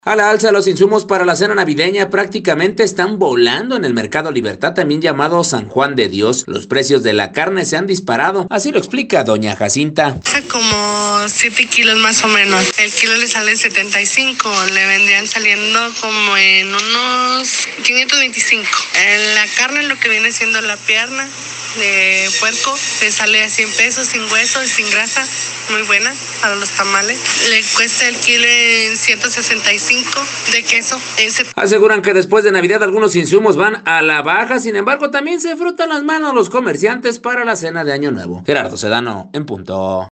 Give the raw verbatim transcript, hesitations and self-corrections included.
A la alza, los insumos para la cena navideña prácticamente están volando en el Mercado Libertad, también llamado San Juan de Dios. Los precios de la carne se han disparado, así lo explica doña Jacinta. Como siete kilos más o menos. El kilo le sale setenta y cinco, le vendrían saliendo como en unos quinientos veinticinco. En la carne, lo que viene siendo la pierna de puerco, le sale a cien pesos, sin hueso y sin grasa, muy buena para los tamales. Le cuesta el kilo en ciento sesenta y cinco de queso. Aseguran que después de Navidad algunos insumos van a la baja, sin embargo también se frotan las manos los comerciantes para la cena de Año Nuevo. Gerardo Sedano, en punto.